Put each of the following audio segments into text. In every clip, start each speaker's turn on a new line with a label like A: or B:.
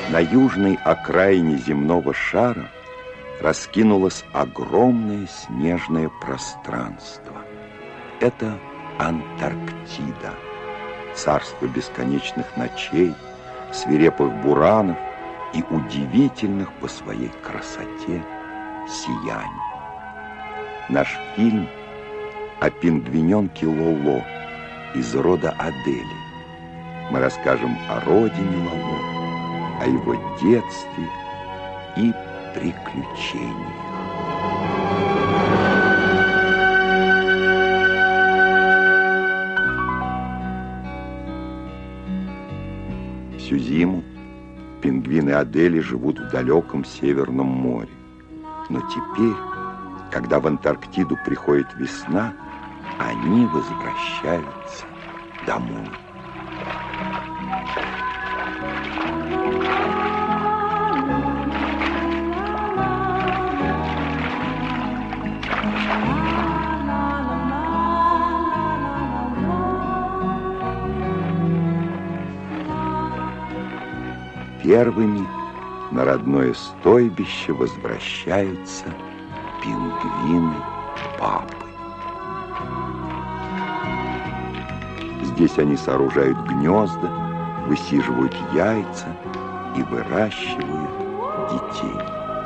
A: На южной окраине земного шара раскинулось огромное снежное пространство. Это Антарктида, царство бесконечных ночей, свирепых буранов и удивительных по своей красоте сияний. Наш фильм о пингвиненке Лоло из рода Адели. Мы расскажем о родине Лоло, о его детстве и приключениях. Всю зиму пингвины Адели живут в далеком Северном море. Но теперь, когда в Антарктиду приходит весна, они возвращаются домой. Первыми на родное стойбище возвращаются пингвины папы. Здесь они сооружают гнезда, высиживают яйца и выращивают детей.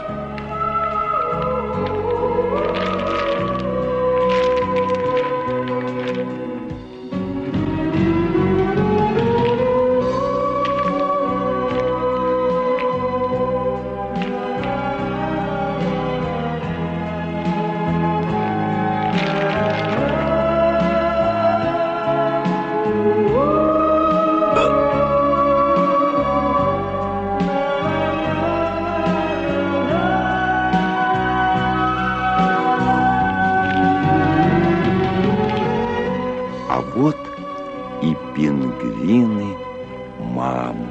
A: А вот и пингвины мамы.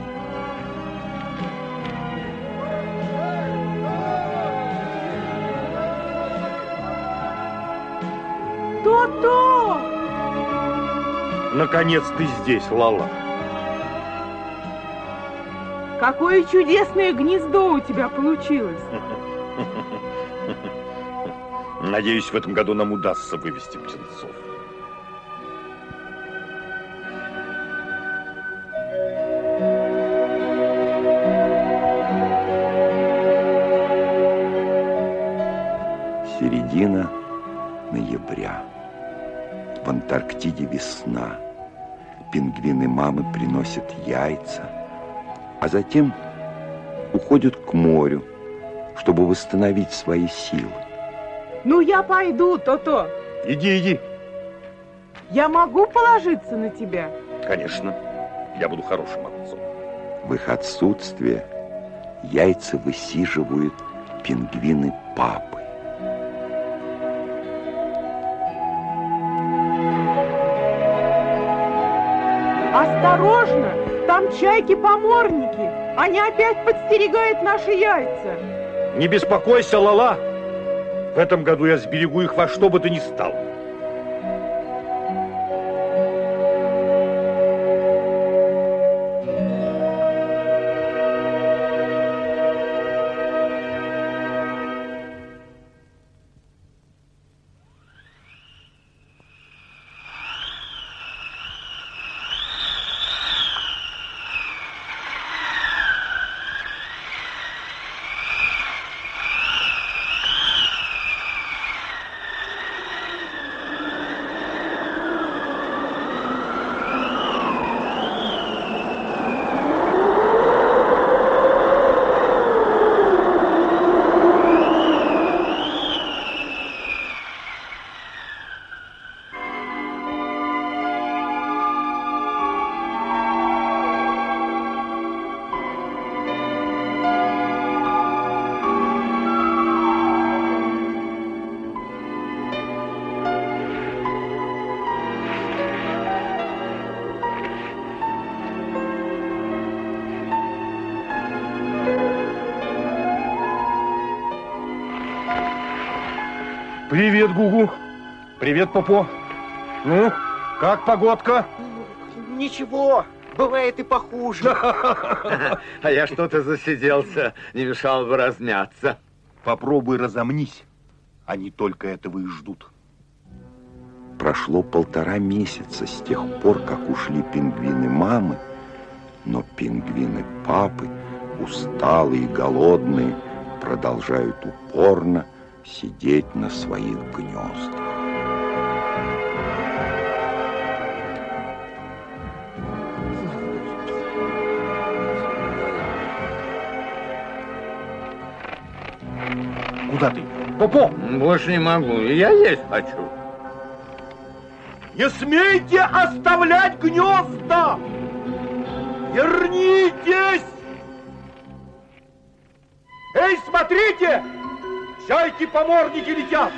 B: То-то!
C: Наконец ты здесь, Лала.
B: Какое чудесное гнездо у тебя получилось.
C: Надеюсь, в этом году нам удастся вывести птенцов.
A: Середина ноября. В Антарктиде весна. Пингвины мамы приносят яйца, а затем уходят к морю, чтобы восстановить свои силы.
B: Ну, я пойду, То-то.
C: Иди, иди.
B: Я могу положиться на тебя?
C: Конечно, я буду хорошим отцом.
A: В их отсутствие яйца высиживают пингвины папы.
B: Осторожно! Там чайки-поморники! Они опять подстерегают наши яйца!
C: Не беспокойся, Лала! В этом году я сберегу их во что бы то ни стало. Привет, Гугу. Привет, Попо. Ну, как погодка?
D: Ничего, Бывает и похуже.
E: А я что-то засиделся, не мешало бы размяться.
C: Попробуй разомнись. Они только этого и ждут.
A: Прошло 1,5 месяца с тех пор, как ушли пингвины мамы, но пингвины папы, усталые и голодные, продолжают упорно сидеть на своих гнездах.
C: Куда ты? Попо!
E: Больше не могу, я есть хочу.
C: Не смейте оставлять гнезда! Вернитесь! Эй, смотрите! Чайки-поморники летят!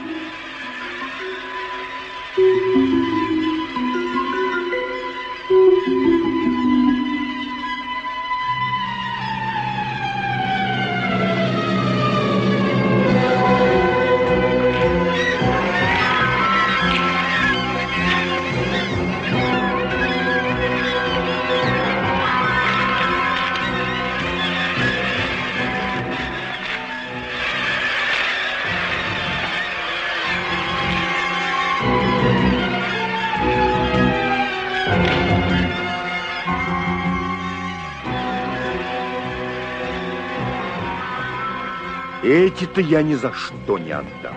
C: Эти-то я ни за что не отдам.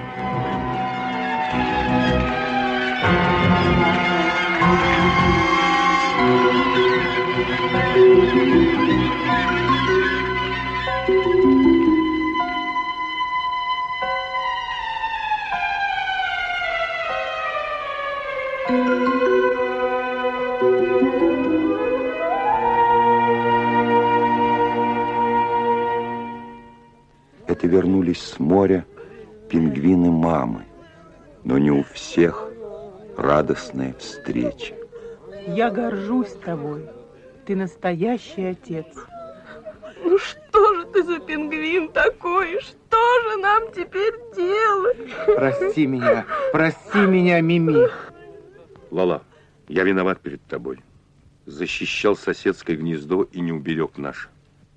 A: Это вернулись с моря пингвины мамы, но не у всех радостная встреча.
B: Я горжусь тобой. Ты настоящий отец.
F: Ну что же ты за пингвин такой? Что же нам теперь делать?
D: Прости меня, Мими.
C: Лала, я виноват перед тобой. Защищал соседское гнездо и не уберег наше.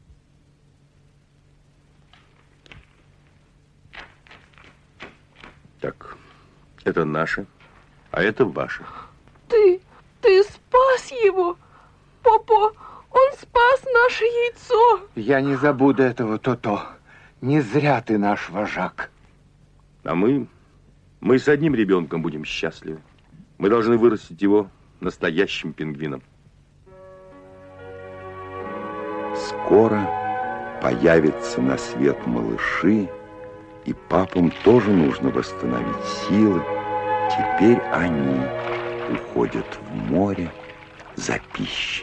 C: Так, это наше, а это ваше.
F: Ты спас его? Попо, он спас наше яйцо.
D: Я не забуду этого, То-То. Не зря ты наш вожак.
C: А мы с одним ребенком будем счастливы. Мы должны вырастить его настоящим пингвином.
A: Скоро появятся на свет малыши, и папам тоже нужно восстановить силы. Теперь они уходят в море за пищей.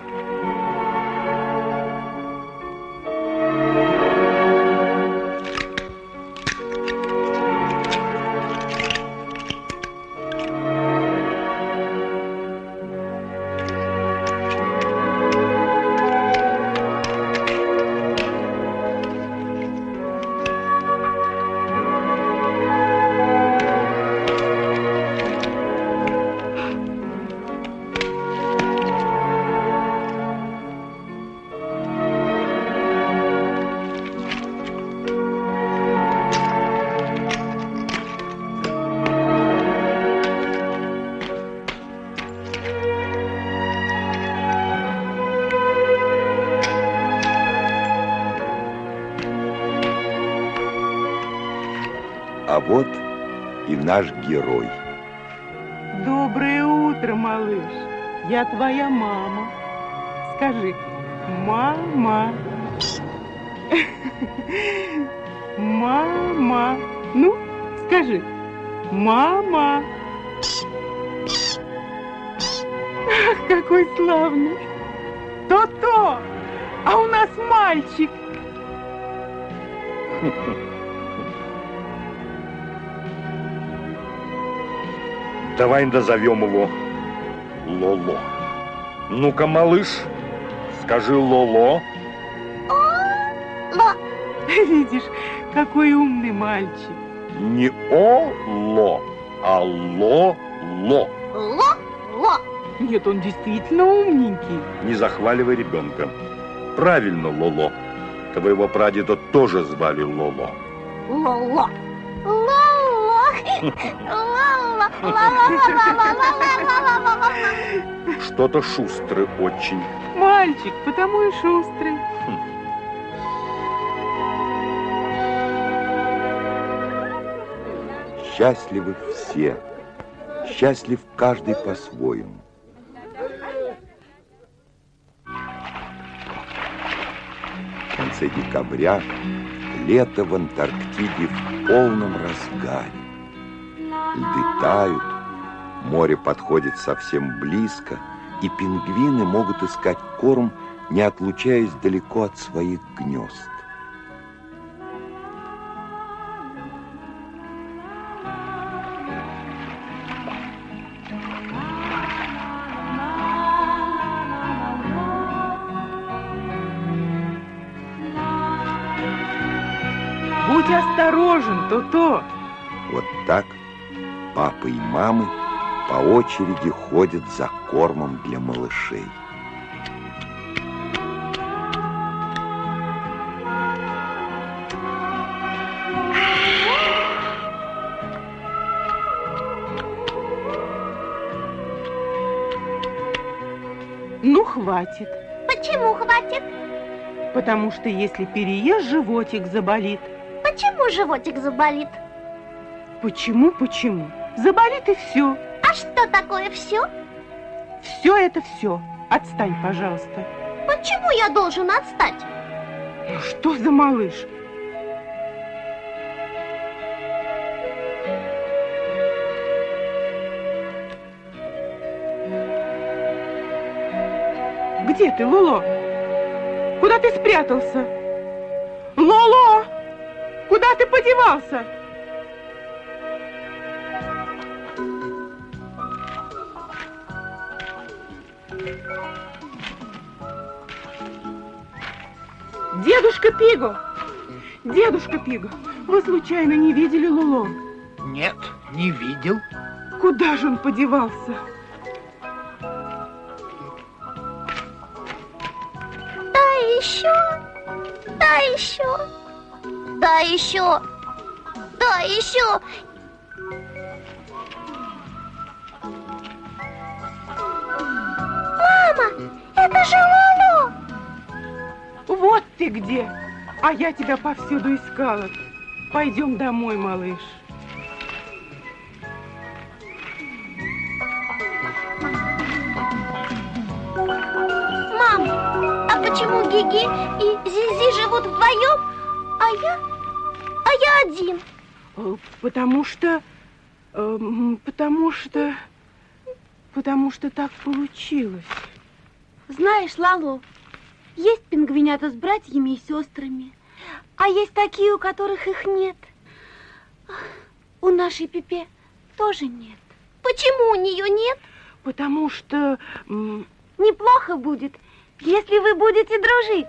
A: А вот и наш герой.
B: Доброе утро, малыш. Я твоя мама. Скажи, мама. Мама. Ну, скажи, мама. Ах, какой славный. То-то. А у нас мальчик.
C: Давай назовем его Лоло. Ну-ка, малыш, скажи Лоло.
F: Ло.
B: Видишь, какой умный мальчик.
C: Не О-Ло, а Ло-Ло.
F: Ло.
B: Нет, он действительно умненький.
C: Не захваливай ребенка. Правильно, Лоло. Твоего прадеда тоже звали Лоло.
G: Лоло. Лоло. Лоло.
C: Что-то шустрый очень.
B: Мальчик, потому и шустрый.
A: Счастливы все. Счастлив каждый по-своему. В конце декабря лето в Антарктиде в полном разгаре. Льды тают, море подходит совсем близко, и пингвины могут искать корм, не отлучаясь далеко от своих гнезд.
B: Будь осторожен, То-То.
A: Вот так папа и мамы по очереди ходят за кормом для малышей.
B: Ну, хватит.
G: Почему хватит?
B: Потому что если переешь, животик заболит.
G: Почему животик заболит?
B: Почему? Заболит и все.
G: А что такое все?
B: Все это все. Отстань, пожалуйста.
G: Почему я должен отстать?
B: Ну что за малыш? Где ты, Лоло? Куда ты спрятался? Лоло! Куда ты подевался? Дедушка Пиго! Дедушка Пиго, вы случайно не видели Лоло?
H: Нет, не видел.
B: Куда же он подевался?
G: Еще, да еще, да еще, да еще. Мама, это же Лоло.
B: Вот ты где! А я тебя повсюду искала. Пойдем домой, малыш.
G: Мам, а почему Гиги и Зизи живут вдвоем, а я один?
B: Потому что так получилось.
F: Знаешь, Лоло, есть пингвинята с братьями и сестрами, а есть такие, у которых их нет. У нашей Пепе тоже нет.
G: Почему у нее нет?
B: Потому что...
F: Неплохо будет, если вы будете дружить.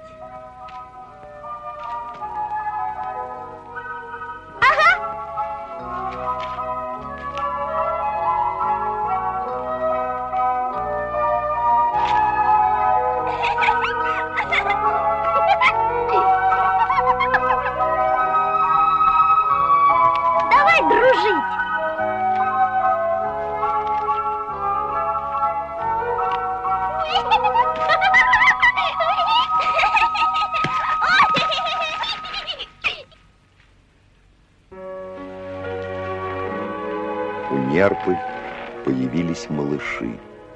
G: Давай дружить.
A: У Нерпы появились малыши.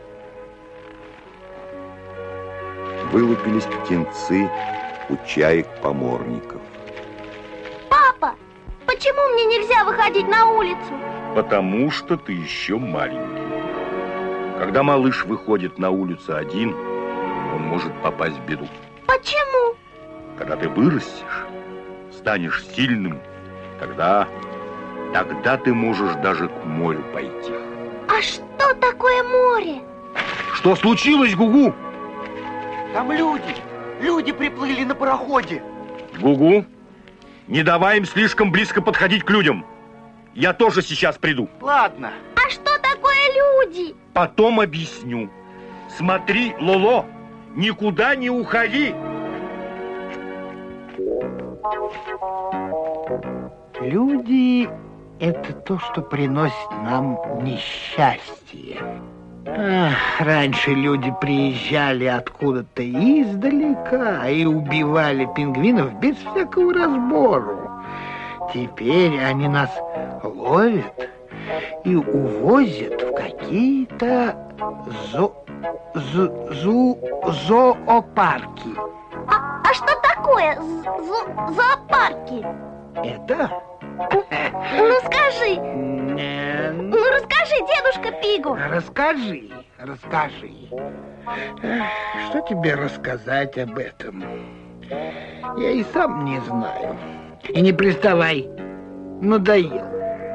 A: Вылупились птенцы у чаек-поморников.
G: Папа, почему мне нельзя выходить на улицу?
C: Потому что ты еще маленький. Когда малыш выходит на улицу один, он может попасть в беду.
G: Почему?
C: Когда ты вырастешь, станешь сильным, тогда ты можешь даже к морю пойти.
G: А что такое море?
C: Что случилось, Гугу?
H: Там люди приплыли на пароходе.
C: Гугу, не давай им слишком близко подходить к людям. Я тоже сейчас приду.
H: Ладно.
G: А что такое люди?
C: Потом объясню. Смотри, Лоло, никуда не уходи.
H: Люди — это то, что приносит нам несчастье. Раньше люди приезжали откуда-то издалека и убивали пингвинов без всякого разбору. Теперь они нас ловят и увозят в какие-то зоопарки.
G: А что такое зоопарки?
H: Это?
G: Ну скажи. Ну расскажи, дедушка Пигу.
H: Расскажи. Что тебе рассказать об этом? Я и сам не знаю. И не приставай. Надоел.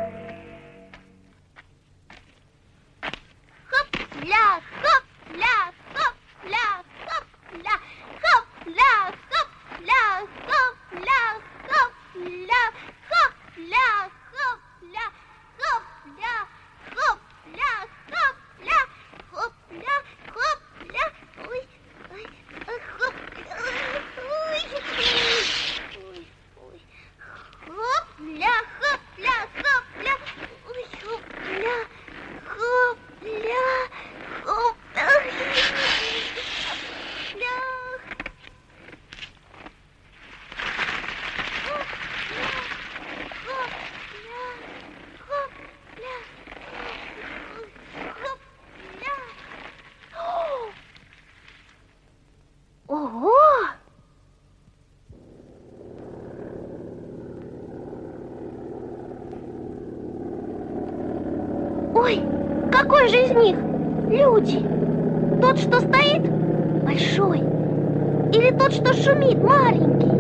G: Хоп-ля, хоп-ля, хоп-ля, хоп-ля, хоп-ля, хоп-ля, хоп-ля, хоп-ля, хоп-ля, хоп-ля, хоп-ля, хоп-ля, хоп-ля, хоп-ля, хоп-ля, ой, ой, хоп-ля, ой, ой, хопля, хопля, хопля, ой, хопля, хопля, хопля, Ого! Ой, какой же из них? Люди. Тот, что стоит, большой. Или тот, что шумит, маленький.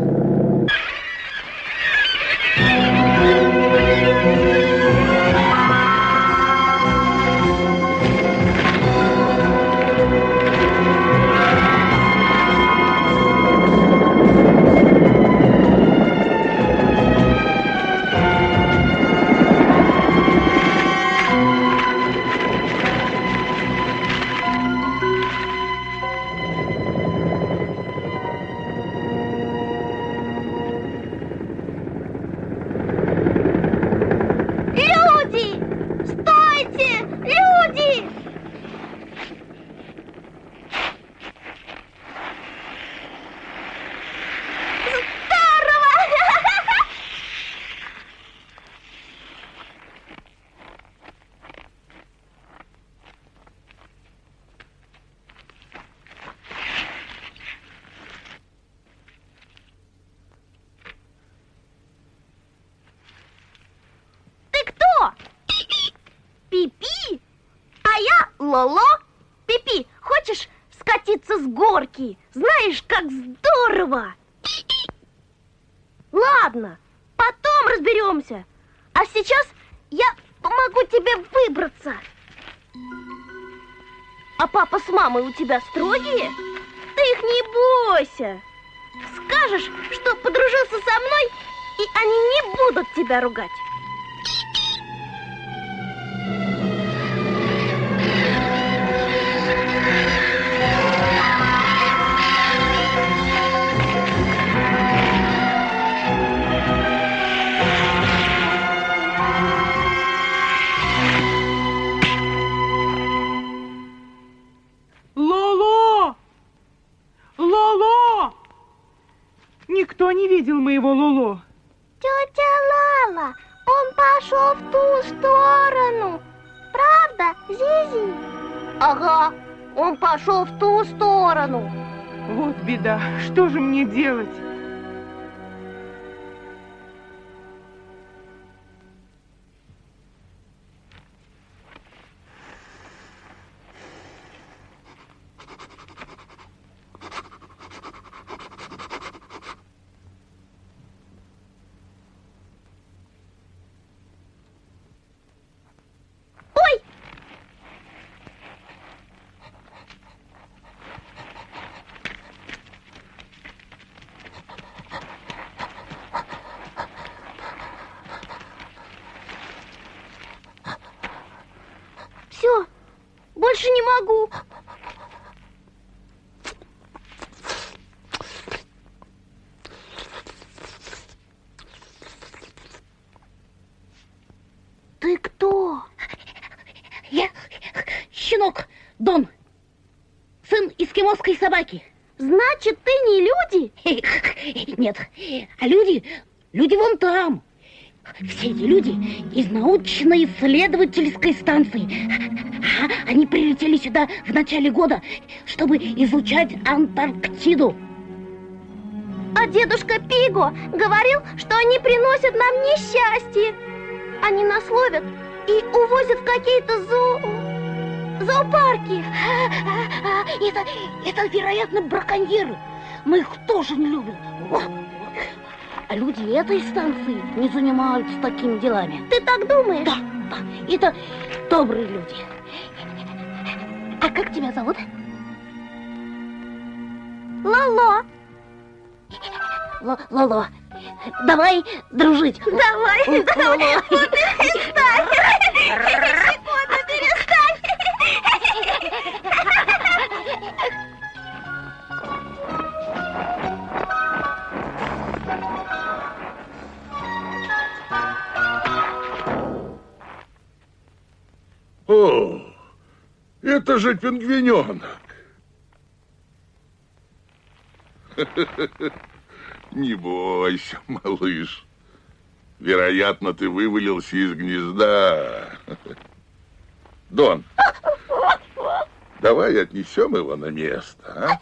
G: Лоло, Пипи, хочешь скатиться с горки? Знаешь, как здорово! Ладно, потом разберемся. А сейчас я помогу тебе выбраться. А папа с мамой у тебя строгие? Ты их не бойся. Скажешь, что подружился со мной, и они не будут тебя ругать.
B: Никто не видел моего Лоло.
G: Тетя Лала, он пошел в ту сторону. Правда, Зизи? Ага, он пошел в ту сторону.
B: Вот беда. Что же мне делать?
G: Все, больше не могу.
I: собаки.
G: Значит, ты не люди?
I: Нет, а люди вон там. Все эти люди из научно-исследовательской станции. Они прилетели сюда в начале года, чтобы изучать Антарктиду.
G: А дедушка Пиго говорил, что они приносят нам несчастье. Они нас ловят и увозят в какие-то зоопарки.
I: Это, вероятно, браконьеры. Мы их тоже не любим. А люди этой станции не занимаются такими делами.
G: Ты так думаешь?
I: Да. Это добрые люди. А как тебя зовут?
G: Лоло.
I: Лоло, давай дружить.
G: Давай. Ну, перестань. Секунду, перестань.
J: О, это же пингвиненок. Не бойся, малыш. Вероятно, ты вывалился из гнезда. Дон, давай отнесем его на место,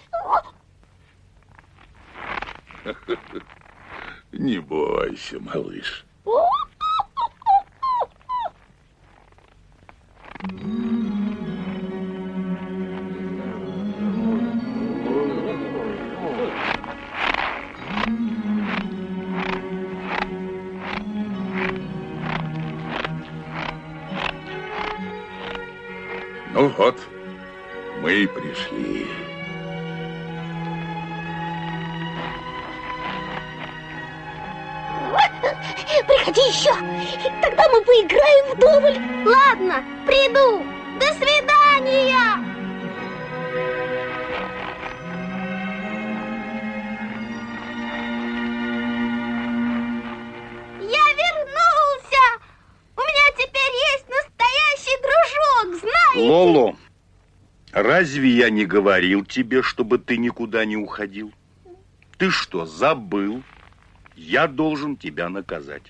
J: а? Не бойся, малыш. Ну вот, мы и пришли.
I: Приходи еще, тогда мы поиграем вдоволь.
G: Ладно, приду. До свидания. Я вернулся. У меня теперь есть настоящий дружок, знаете?
C: Лоло, разве я не говорил тебе, чтобы ты никуда не уходил? Ты что, забыл? Я должен тебя наказать.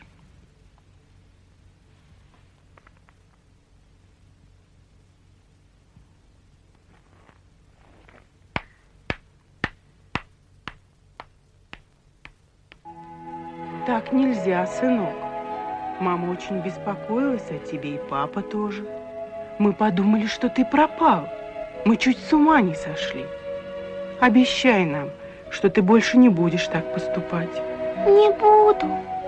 B: Так нельзя, сынок. Мама очень беспокоилась о тебе, и папа тоже. Мы подумали, что ты пропал. Мы чуть с ума не сошли. Обещай нам, что ты больше не будешь так поступать.
G: Не буду.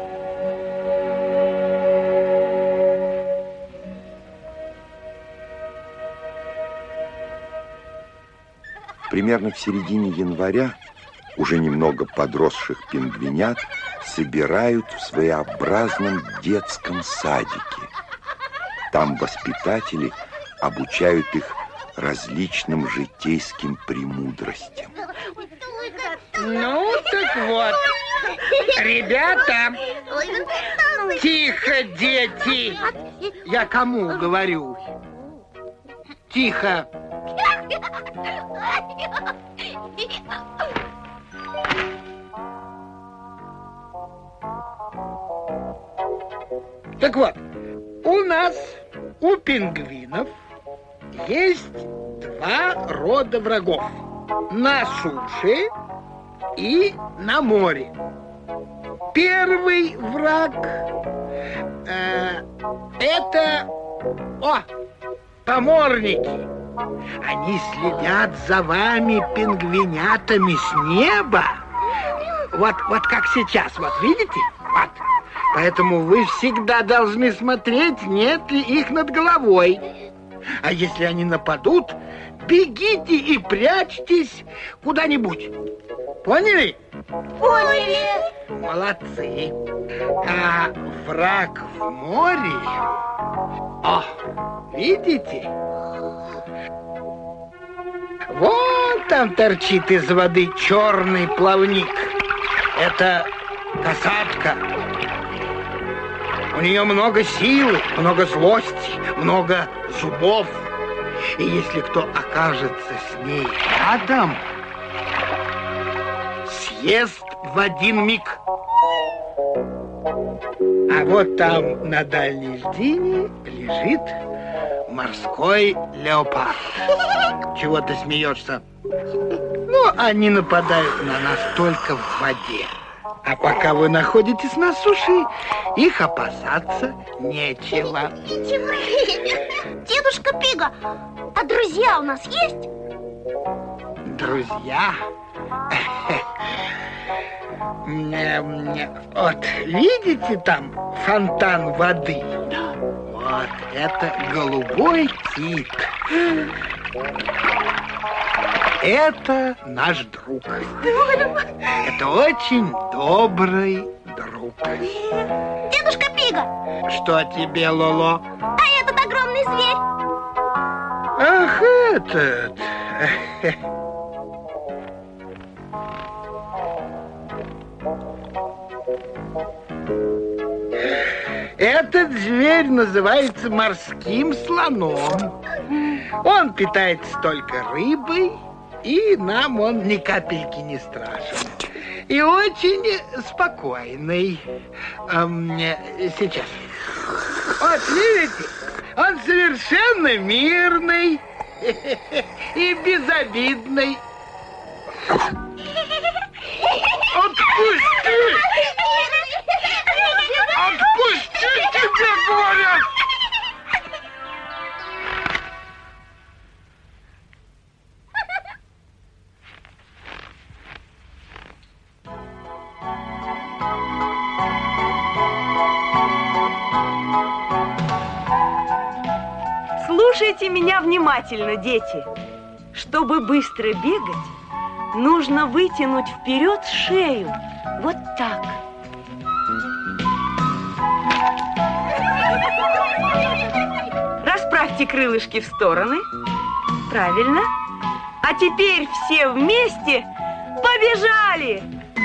A: Примерно в середине января уже немного подросших пингвинят собирают в своеобразном детском садике. Там воспитатели обучают их различным житейским премудростям.
H: Ну, так вот, ребята, тихо, дети. Я кому говорю? Тихо. Так вот, у нас, у пингвинов, есть два рода врагов. На суше и на море. Первый враг это поморники. Они следят за вами, пингвинятами, с неба. Вот как сейчас, вот видите? Вот. Поэтому вы всегда должны смотреть, нет ли их над головой. А если они нападут, бегите и прячьтесь куда-нибудь. Поняли?
G: Поняли.
H: Молодцы. А враг в море... видите? Вон там торчит из воды черный плавник. Это касатка. У нее много силы, много злости, много зубов. И если кто окажется с ней рядом, ест в один миг. А вот там на дальней льдине лежит морской леопард. Чего ты смеешься? Ну, они нападают на нас только в воде. А пока вы находитесь на суше, их опасаться нечего.
G: Дедушка Пига, а друзья у нас есть?
H: Друзья? Вот, видите там фонтан воды? Вот, это голубой кит. Это наш друг. Это очень добрый друг.
G: Дедушка Пига!
H: Что тебе, Лоло?
G: А этот огромный зверь?
H: Ах, этот... Этот зверь называется морским слоном. Он питается только рыбой, и нам он ни капельки не страшен. И очень спокойный. Сейчас. Вот, видите, он совершенно мирный и безобидный. Отпусти! Отпусти, тебе говорят!
K: Слушайте меня внимательно, дети. Чтобы быстро бегать, нужно вытянуть вперед шею. Вот так. Расправьте крылышки в стороны. Правильно. А теперь все вместе побежали!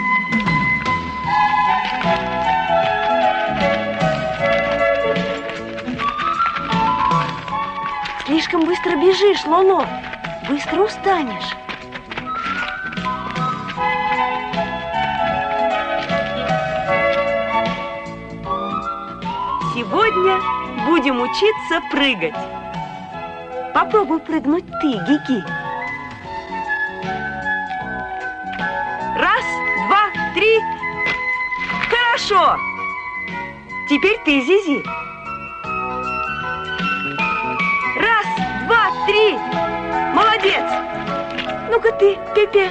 K: Слишком быстро бежишь, Лоло. Быстро устанешь. Сегодня будем учиться прыгать. Попробуй прыгнуть ты, Гиги. Раз, два, три. Хорошо. Теперь ты, Зизи. Раз, два, три. Молодец. Ну-ка ты, Пепе.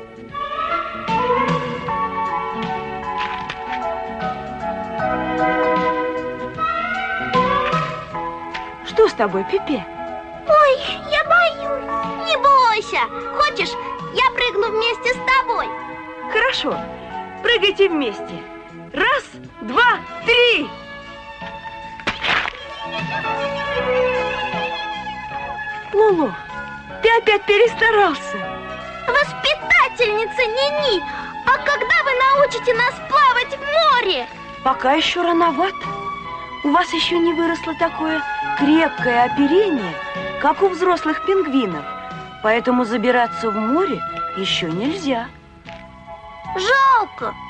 K: Что с тобой, Пепе?
G: Ой, я боюсь. Не бойся. Хочешь, я прыгну вместе с тобой?
K: Хорошо. Прыгайте вместе. Раз, два, три. Лоло, ты опять перестарался.
G: Воспитательница Нини, а когда вы научите нас плавать в море?
K: Пока еще рановато. У вас еще не выросло такое крепкое оперение, как у взрослых пингвинов. Поэтому забираться в море еще нельзя.
G: Жалко.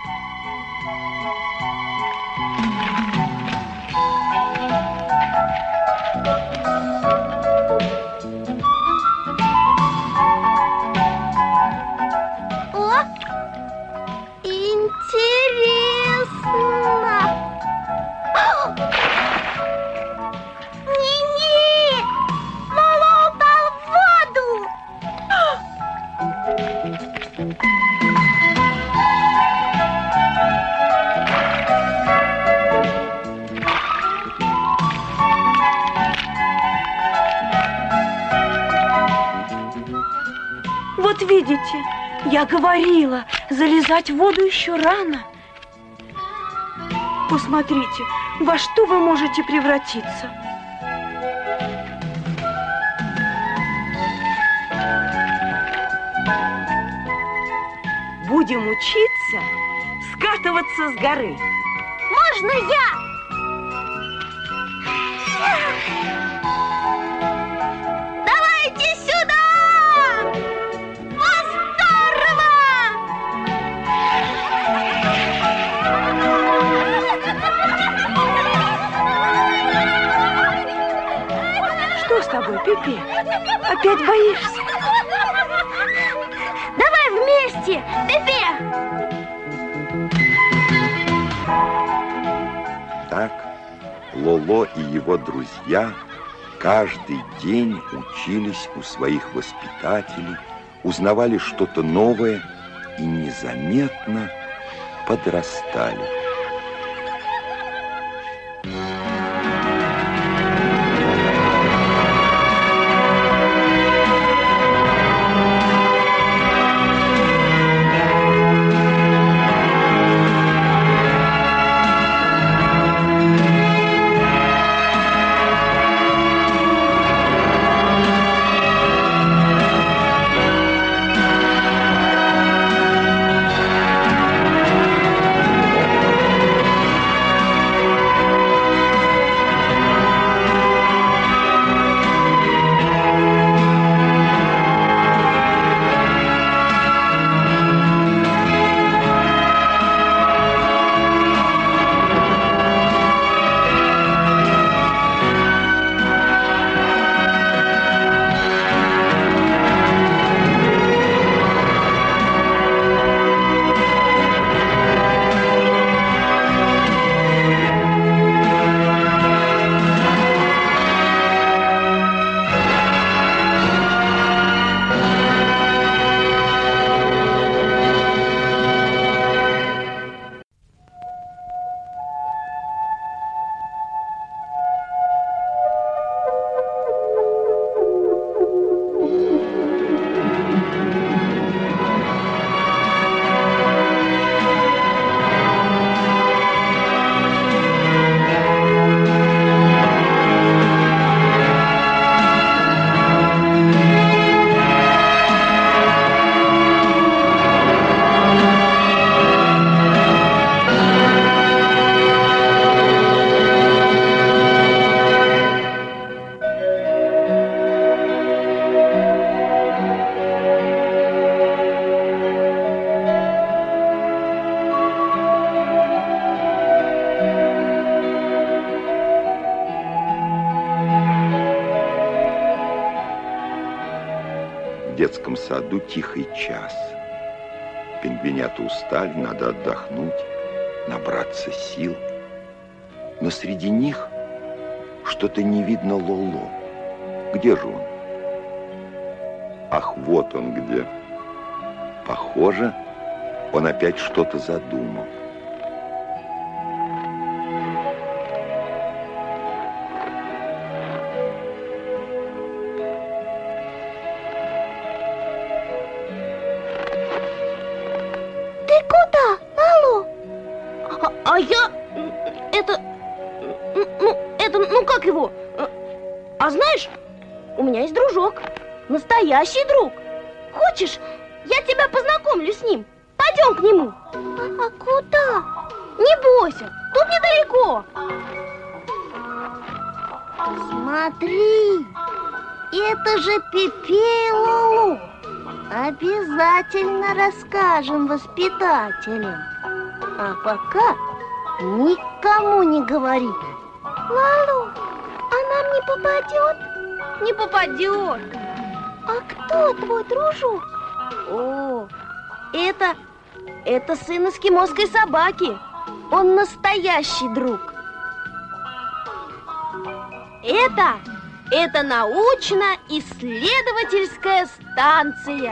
G: О, интересно. Нини! Лоло упал в воду!
K: Вот видите, я говорила, залезать в воду еще рано. Посмотрите, во что вы можете превратиться. Будем учиться скатываться с горы.
G: Можно я? Давайте сюда! О, здорово!
K: тобой, Пепе? Опять боишься?
G: Давай вместе, Пепе!
A: Так Лоло и его друзья каждый день учились у своих воспитателей, узнавали что-то новое и незаметно подрастали. В детском саду тихий час. Пингвинята устали, надо отдохнуть, набраться сил. Но среди них что-то не видно Лоло. Где же он? Ах, вот он где. Похоже, он опять что-то задумал.
G: А знаешь, у меня есть дружок, настоящий друг. Хочешь, я тебя познакомлю с ним? Пойдем к нему.
F: А куда?
G: Не бойся, тут недалеко.
I: Смотри, это же Пепе и Лоло. Обязательно расскажем воспитателям. А пока никому не говори.
F: Лалу, а нам не попадет?
G: Не попадет.
F: А кто твой дружок?
G: О, это сын эскимосской собаки. Он настоящий друг. Это научно-исследовательская станция.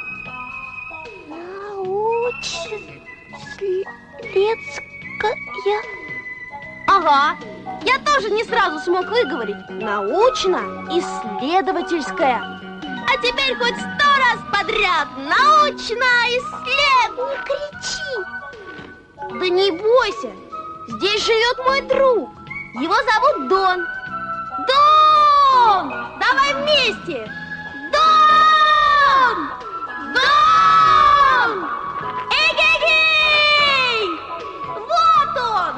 F: Научно-исследовательская?
G: Ага, я тоже не сразу смог выговорить. Научно-исследовательская. А теперь хоть 100 раз подряд. Научно-исследовательская.
F: Не кричи.
G: Да не бойся. Здесь живет мой друг. Его зовут Дон. Дон! Давай вместе! Дон! Дон! Эгегей! Вот он!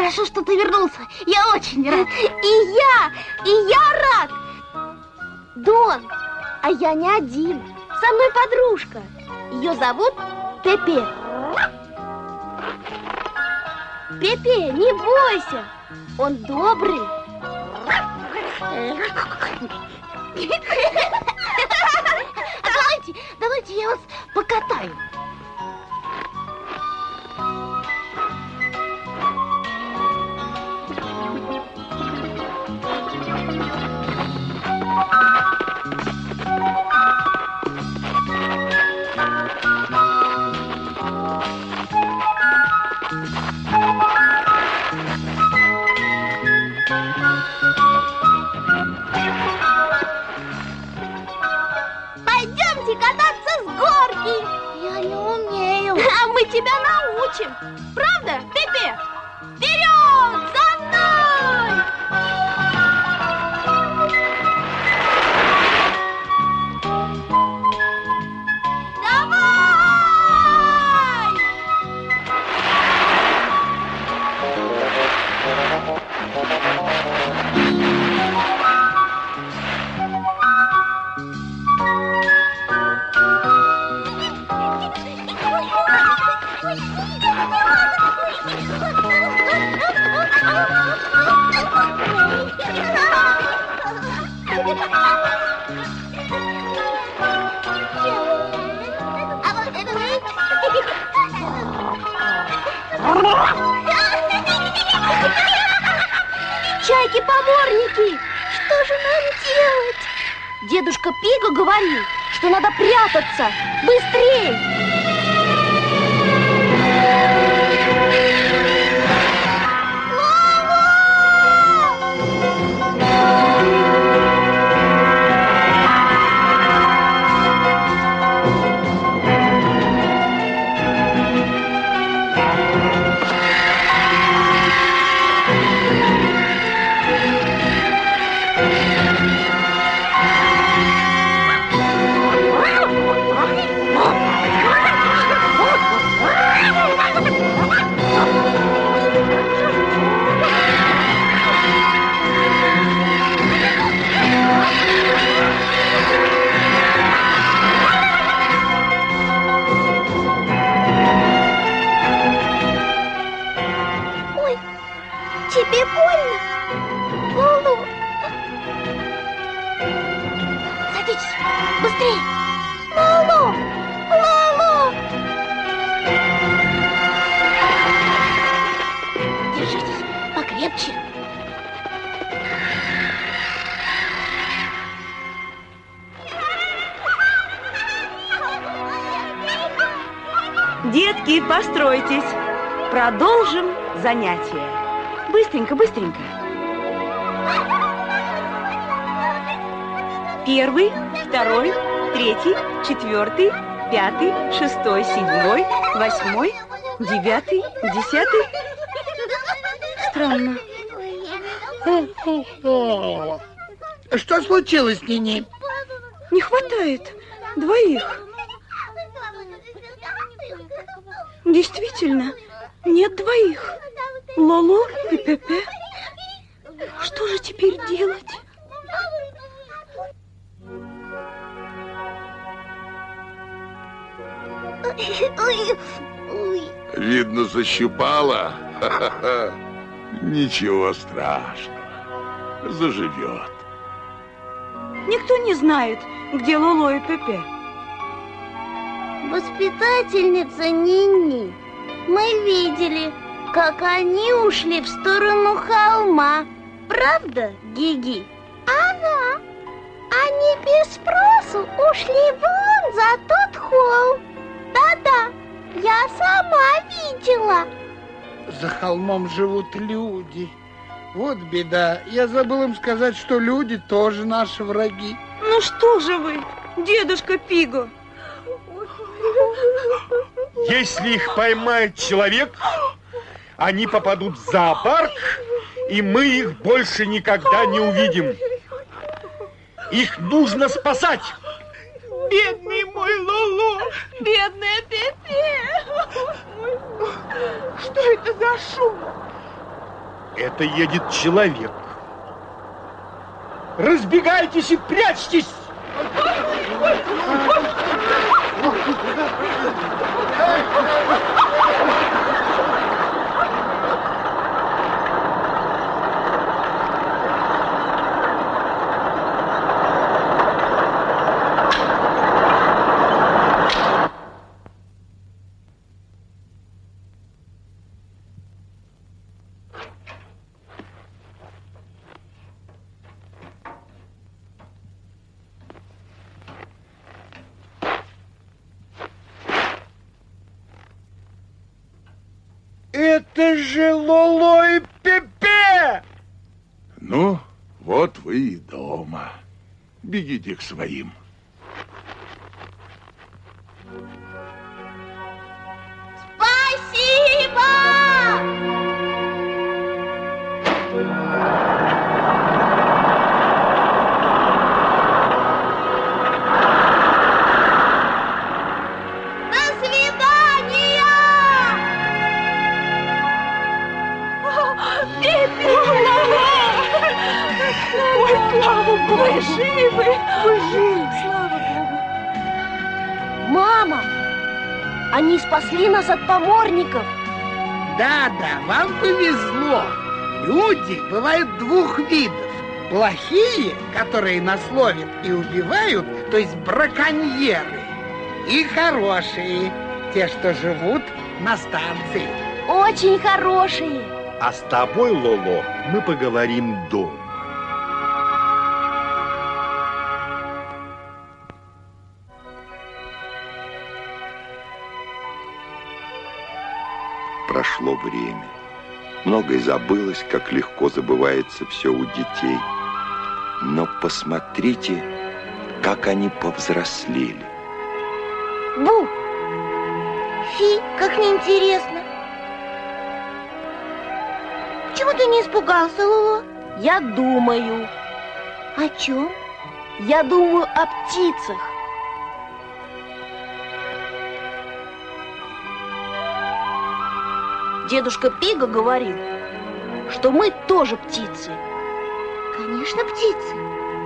G: Хорошо, что ты вернулся. Я очень рад. И я рад. Дон, а я не один. Со мной подружка. Ее зовут Пепе. Пепе, не бойся. Он добрый. Давайте я вас покатаю. Пойдемте кататься с горки. Я не умею. А мы тебя научим. Правда, Пепе? Вперед! За мной! Чайки-поборники, что же нам делать? Дедушка Пиго говорил, что надо прятаться. Быстрее! Тебе больно? Лулу? Садитесь, быстрее! Лулу! Лулу! Держитесь покрепче.
K: Детки, постройтесь. Продолжим занятие. Быстренько, быстренько. 1, 2, 3, 4, 5, 6, 7, 8, 9, 10. Странно.
H: Что случилось, Нини?
K: Не хватает 2. Действительно, нет 2. Лоло и Пепе. Что же теперь делать?
J: Видно, защипала. Ничего страшного. Заживет.
K: Никто не знает, где Лоло и Пепе.
G: Воспитательница Нини, мы видели, как они ушли в сторону холма. Правда, Гиги? Ага. Они без спросу ушли вон за тот холм. Да-да, я сама видела.
H: За холмом живут люди. Вот беда. Я забыл им сказать, что люди тоже наши враги.
K: Ну что же вы, дедушка Пиго?
C: Если их поймает человек, они попадут в зоопарк, и мы их больше никогда не увидим. Их нужно спасать.
B: Бедный мой Лоло, бедная Пепе. Что это за шум?
C: Это едет человек. Разбегайтесь и прячьтесь! Это же Лоло и Пепе!
J: Ну, вот вы и дома. Бегите к своим.
G: Спасибо!
K: Вы живы! Вы живы! Слава Богу!
I: Мама! Они спасли нас от поморников!
H: Да-да, вам повезло. Люди бывают двух видов. Плохие, которые нас ловят и убивают, то есть браконьеры. И хорошие, те, что живут на станции.
I: Очень хорошие.
C: А с тобой, Лоло, мы поговорим дома.
A: Прошло время. Многое забылось, как легко забывается все у детей. Но посмотрите, как они повзрослели.
G: Бу! Фи, как неинтересно. Почему ты не испугался, Лоло?
I: Я думаю.
G: О чем?
I: Я думаю о птицах. Дедушка Пига говорил, что мы тоже птицы.
G: Конечно, птицы.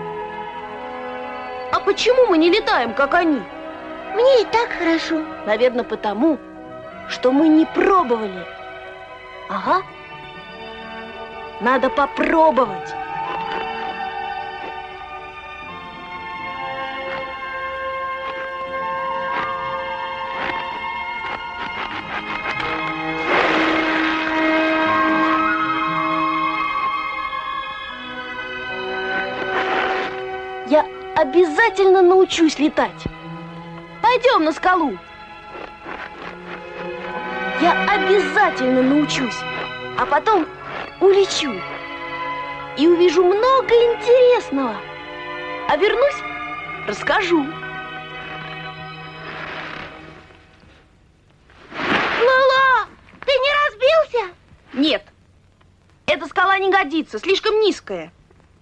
I: А почему мы не летаем, как они?
G: Мне и так хорошо.
I: Наверное, потому, что мы не пробовали. Ага. Надо попробовать. Я обязательно научусь летать. Пойдем на скалу. Я обязательно научусь, а потом улечу и увижу много интересного. А вернусь, расскажу.
G: Лоло, ты не разбился?
I: Нет, эта скала не годится, слишком низкая.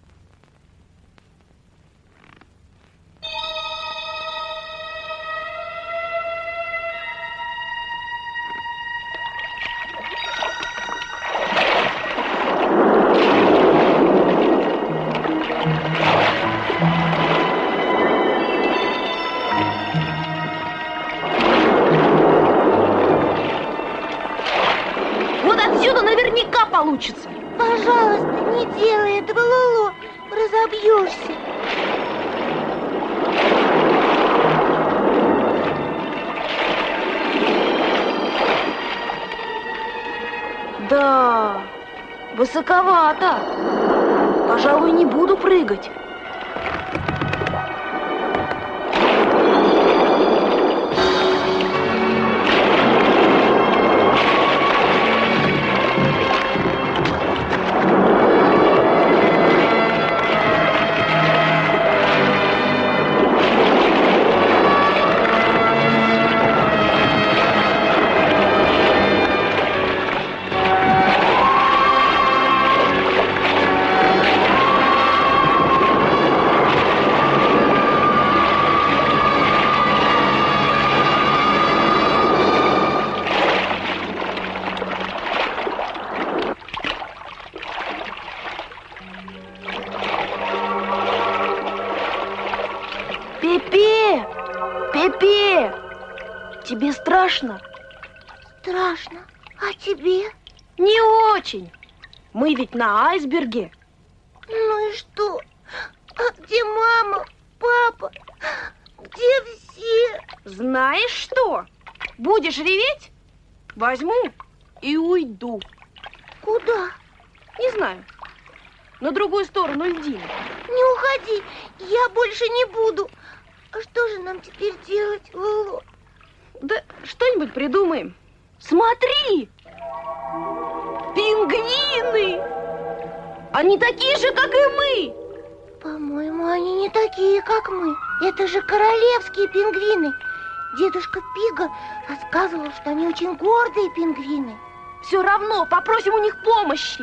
I: Получится.
G: Пожалуйста, не делай этого, Лоло. Разобьешься.
I: Да, высоковато. Пожалуй, не буду прыгать. Пепе! Тебе страшно?
G: Страшно. А тебе?
I: Не очень. Мы ведь на айсберге.
G: Ну и что? А где мама, папа? Где все?
I: Знаешь что? Будешь реветь? Возьму и уйду.
G: Куда?
I: Не знаю. На другую сторону льдины.
G: Не уходи, я больше не буду. А что же нам теперь делать, Лоло?
I: Да что-нибудь придумаем. Смотри! Пингвины! Они такие же, как и мы.
G: По-моему, они не такие, как мы. Это же королевские пингвины. Дедушка Пига рассказывал, что они очень гордые пингвины.
I: Все равно попросим у них помощи.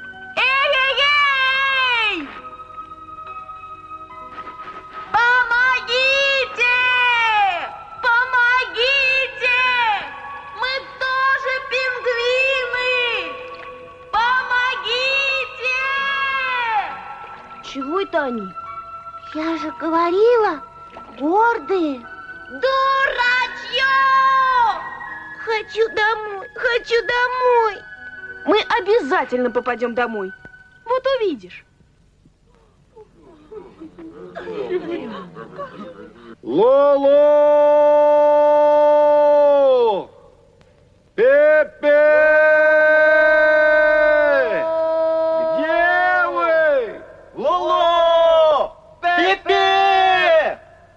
I: Эй-эй-эй! Помогите! Помогите! Мы тоже пингвины! Помогите! Чего это они?
G: Я же говорила, гордые.
I: Дурачье!
G: Хочу домой, хочу домой.
I: Мы обязательно попадем домой. Вот увидишь.
C: Лоло! Пепе! Где вы? Лоло! Пепе!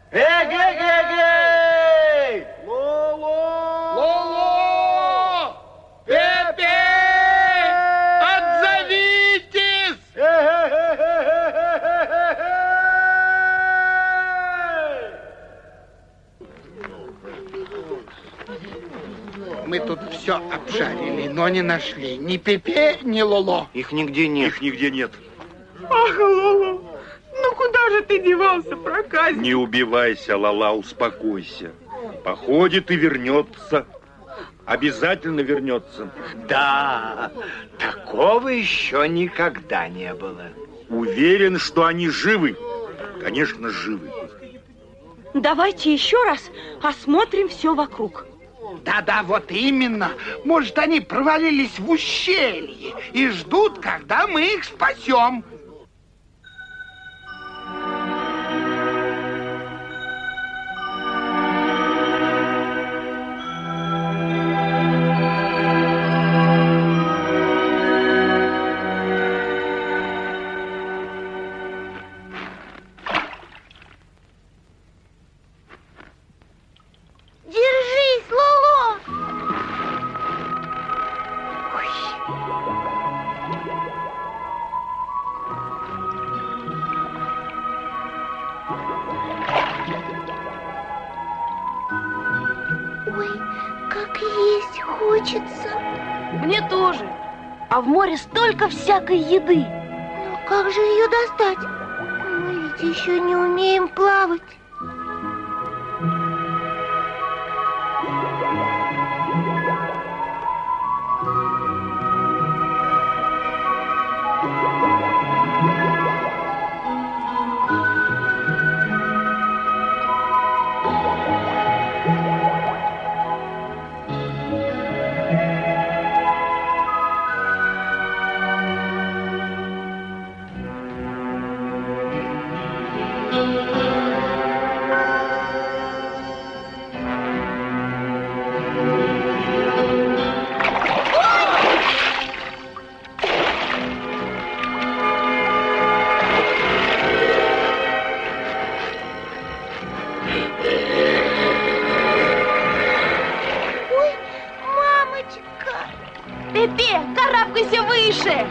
C: Эгегегей! Лоло! Лоло! Пепе! Отзовитесь!
H: Мы тут все обшарили, но не нашли ни Пепе, ни Лоло.
E: Их нигде нет.
C: Их нигде нет.
B: Ах, Лоло, ну куда же ты девался, проказник?
C: Не убивайся, Лала, успокойся. Походит и вернется. Обязательно вернется.
D: Да, такого еще никогда не было.
C: Уверен, что они живы. Конечно, живы.
K: Давайте еще раз осмотрим все вокруг.
H: Да-да, вот именно. Может, они провалились в ущелье и ждут, когда мы их спасем.
G: Держись, Лоло! Ой, как есть хочется.
I: Мне тоже. А в море столько всякой еды.
G: Но как же ее достать? Мы ведь еще не умеем плавать.
I: Пепе, карабкайся выше!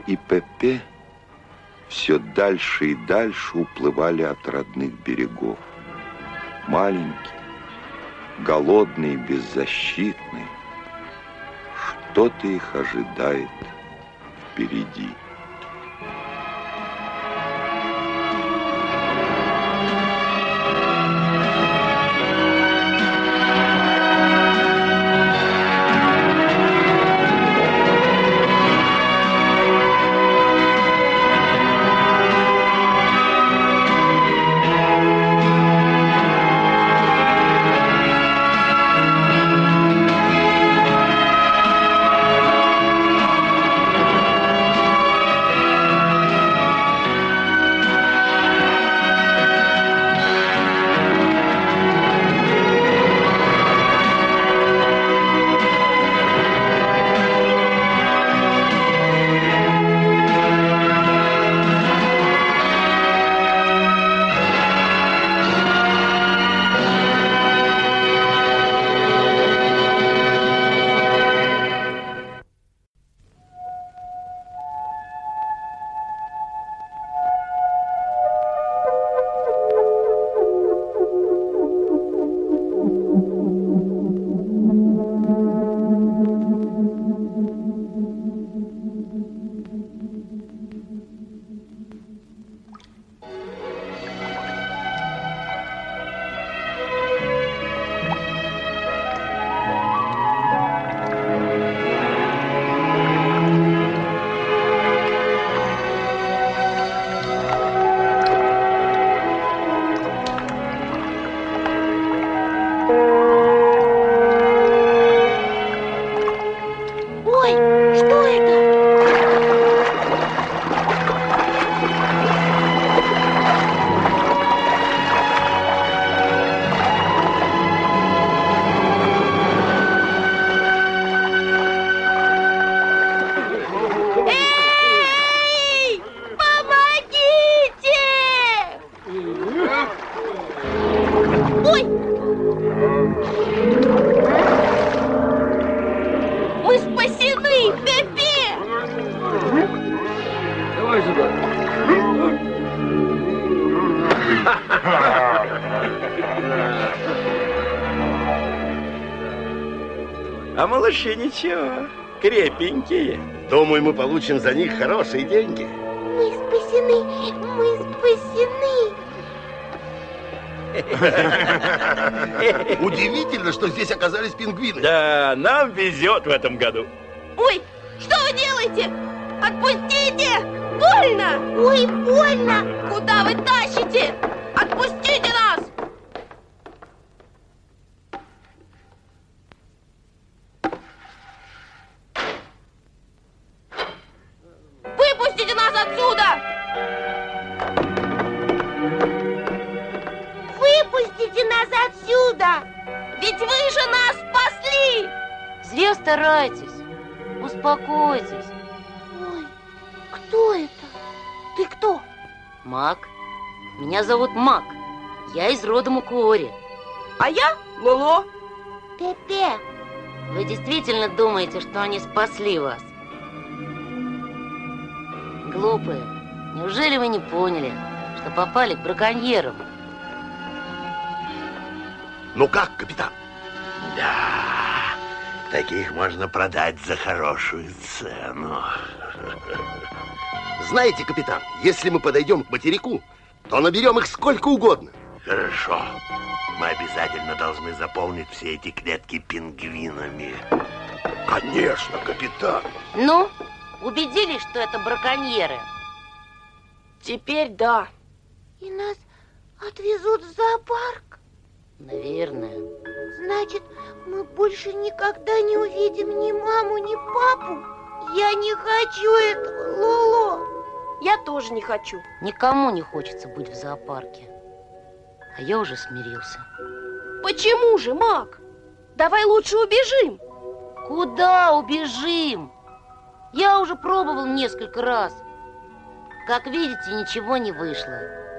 A: и Пепе все дальше и дальше уплывали от родных берегов. Маленькие, голодные, беззащитные. Что-то их ожидает впереди.
L: А малыши ничего, крепенькие.
M: Думаю, мы получим за них хорошие деньги.
G: Мы спасены, мы спасены.
M: Удивительно, что здесь оказались пингвины.
L: Да, нам везет в этом году.
F: Ой, что вы делаете? Отпустите! Больно!
G: Ой, больно!
F: Куда вы тащите? Отпустите нас! Выпустите нас отсюда!
G: Выпустите нас отсюда!
F: Ведь вы же нас спасли!
I: Зря старайтесь. Успокойтесь.
G: Ой, кто это? Ты кто?
I: Мак. Меня зовут Мак. Я из рода Мукуори.
K: А я Лоло.
G: Пепе.
I: Вы действительно думаете, что они спасли вас? Глупые. Неужели вы не поняли, что попали к браконьерам?
M: Ну как, капитан? Да, таких можно продать за хорошую цену. Знаете, капитан, если мы подойдем к материку, то наберем их сколько угодно. Хорошо. Мы обязательно должны заполнить все эти клетки пингвинами. Конечно, капитан.
I: Ну, убедились, что это браконьеры?
K: Теперь да.
G: И нас отвезут в зоопарк?
I: Наверное.
G: Значит, мы больше никогда не увидим ни маму, ни папу? Я не хочу этого, Лоло.
K: Я тоже не хочу.
I: Никому не хочется быть в зоопарке. А я уже смирился.
K: Почему же, Мак? Давай лучше убежим.
I: Куда убежим? Я уже пробовал несколько раз. Как видите, ничего не вышло.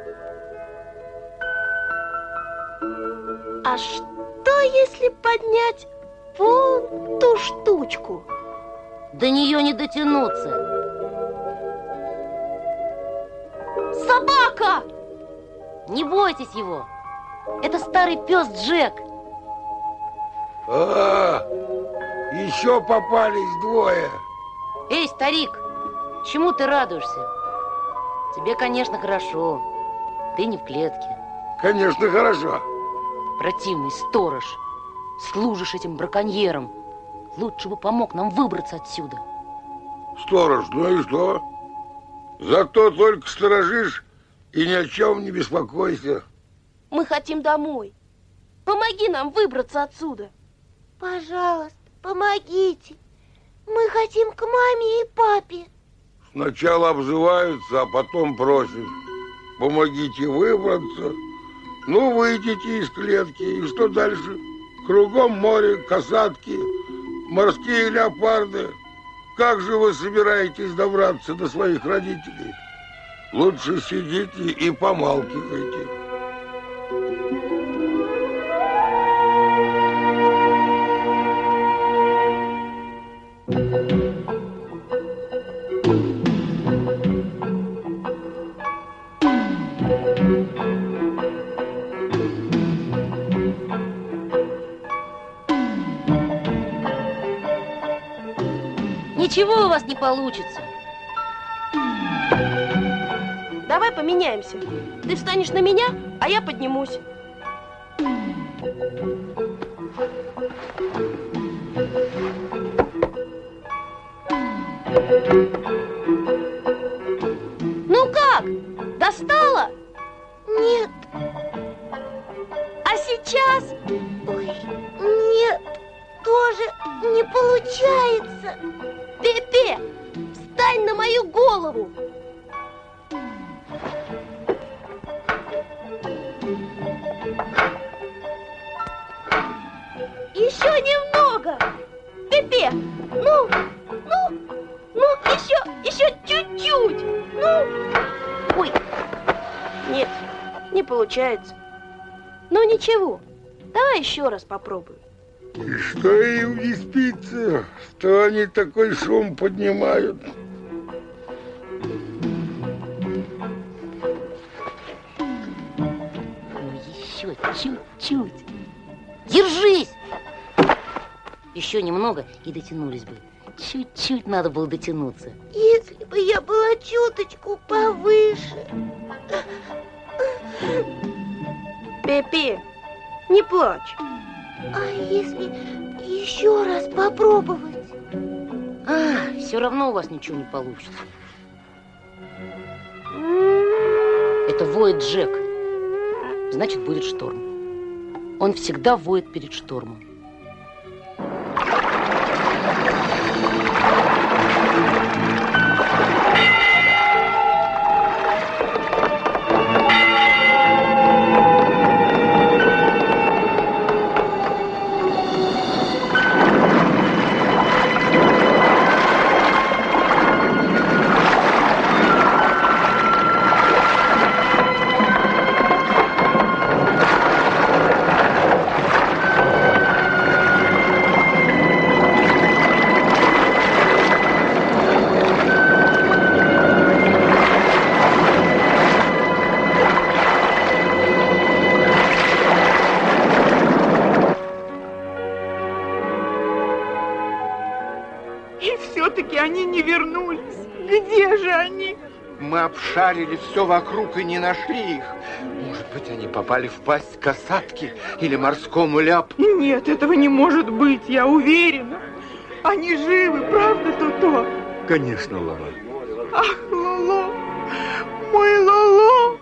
K: А что, если поднять вон ту штучку?
I: До нее не дотянуться. Собака! Не бойтесь его. Это старый пес Джек.
N: Еще попались двое.
I: Эй, старик, чему ты радуешься? Тебе, конечно, хорошо. Ты не в клетке.
N: Конечно, хорошо.
I: Противный сторож. Служишь этим браконьерам. Лучше бы помог нам выбраться отсюда.
N: Сторож, ну и что? Зато только сторожишь и ни о чем не беспокойся.
G: Мы хотим домой. Помоги нам выбраться отсюда. Пожалуйста, помогите. Мы хотим к маме и папе.
N: Сначала обзываются, а потом просят. Помогите выбраться. Ну, выйдите из клетки. И что дальше? Кругом море, касатки, морские леопарды. Как же вы собираетесь добраться до своих родителей? Лучше сидите и помалкивайте.
I: Ничего у вас не получится.
G: Давай поменяемся. Ты встанешь на меня, а я поднимусь. Ну как? Достала? Нет. А сейчас? Ой, нет, тоже не получается. Пепе, встань на мою голову. Еще немного. Пепе, ну, еще чуть-чуть. Ну, ой, нет, не получается. Ну ничего, давай еще раз попробуем.
N: И что им не спится, что они такой шум поднимают?
I: Ну еще чуть-чуть. Держись! Еще немного и дотянулись бы. Чуть-чуть надо было дотянуться.
G: Если бы я была чуточку повыше. Пепе, не плачь. А если еще раз попробовать?
I: Все равно у вас ничего не получится. Это воет Джек. Значит, будет шторм. Он всегда воет перед штормом.
B: Они не вернулись. Где же они?
D: Мы обшарили все вокруг и не нашли их. Может быть, они попали в пасть касатки или морскому ляпу?
B: Нет, этого не может быть, я уверена. Они живы, правда, Тото?
D: Конечно, Лоло.
B: Ах, Лоло, мой Лоло.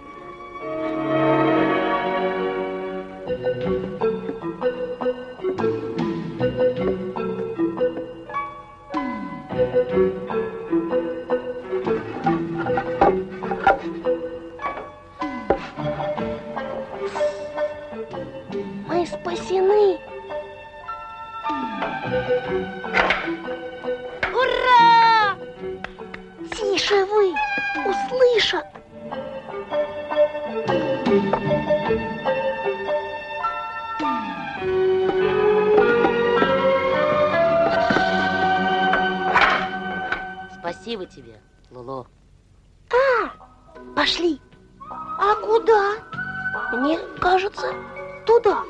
G: Мы спасены. Ура! Тише вы, услышат.
I: Спасибо тебе, Лоло.
G: Пошли. А куда? Мне кажется, туда.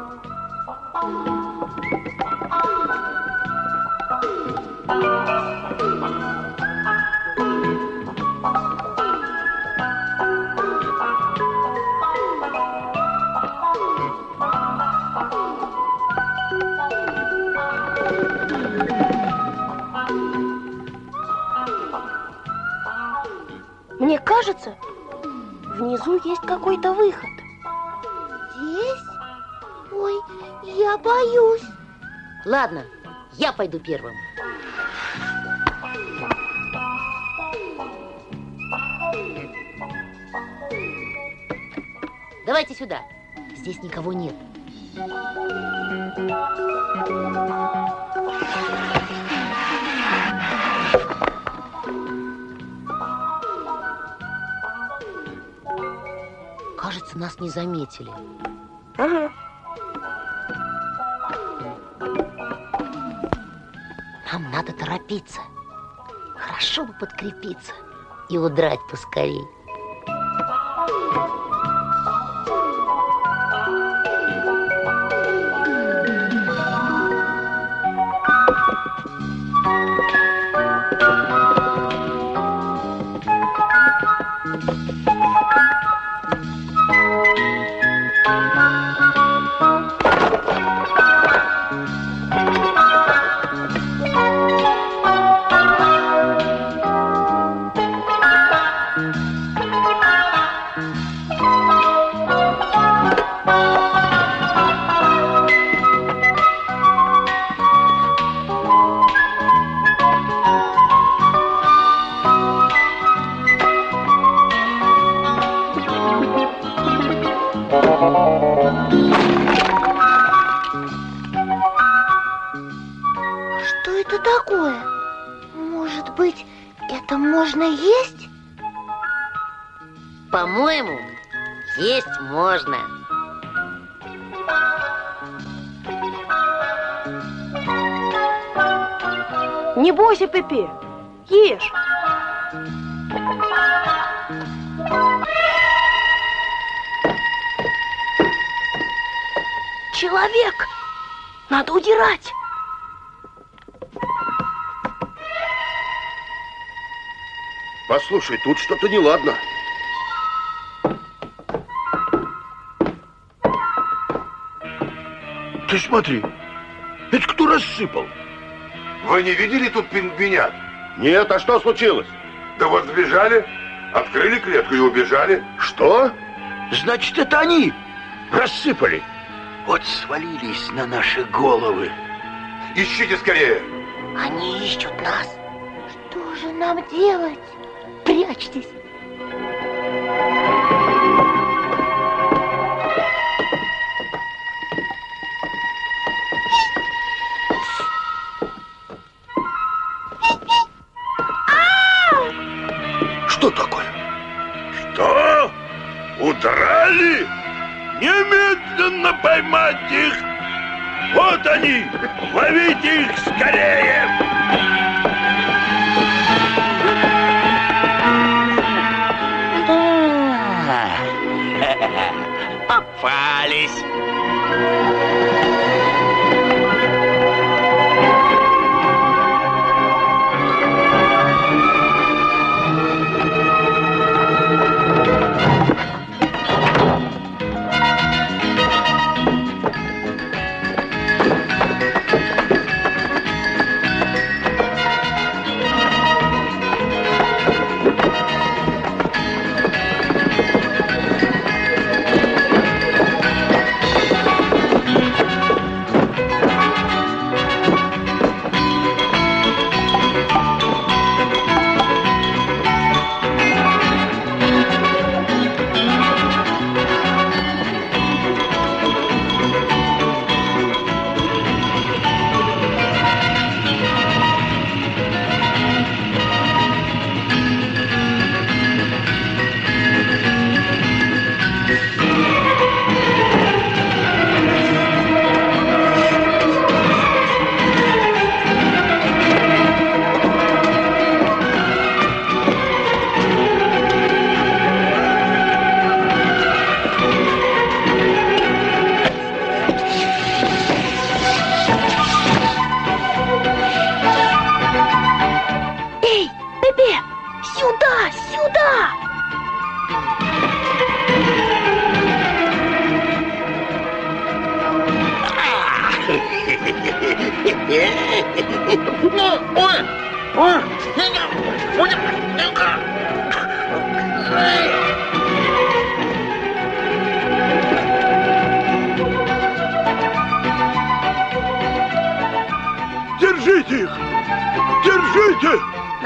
G: Мне кажется, внизу есть какой-то выход. Здесь? Ой, я боюсь.
I: Ладно, я пойду первым. Давайте сюда. Здесь никого нет. Кажется, нас не заметили.
G: Ага.
I: Нам надо торопиться. Хорошо бы подкрепиться и удрать поскорей.
G: Что это такое? Может быть, это можно есть?
I: По-моему, есть можно.
K: Не бойся, Пепе, ешь.
G: Человек! Надо удирать!
M: Послушай, тут что-то неладно.
J: Ты смотри, это кто рассыпал?
N: Вы не видели тут пингвинят?
M: Нет, а что случилось?
N: Да вот сбежали, открыли клетку и убежали.
J: Что? Значит, это они рассыпали. Вот свалились на наши головы.
N: Ищите скорее.
G: Они ищут нас. Что же нам делать? Прячьтесь.
J: Что такое?
N: Что? Удрали? Немедленно поймать их! Вот они! Ловите их скорее!
L: Попались!